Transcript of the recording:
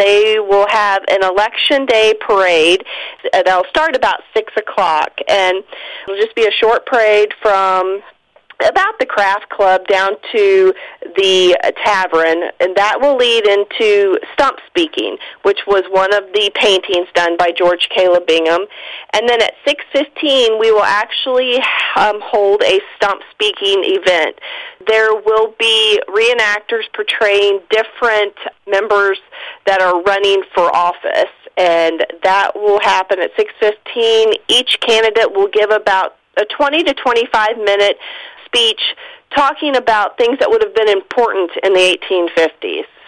they will have an Election Day parade. They'll start about 6 o'clock, and it'll just be a short parade from about the craft club down to the tavern, and that will lead into stump speaking, which was one of the paintings done by George Caleb Bingham. And then at 6:15, we will actually hold a stump speaking event. There will be reenactors portraying different members that are running for office, and that will happen at 6:15. Each candidate will give about a 20 to 25-minute speech talking about things that would have been important in the 1850s.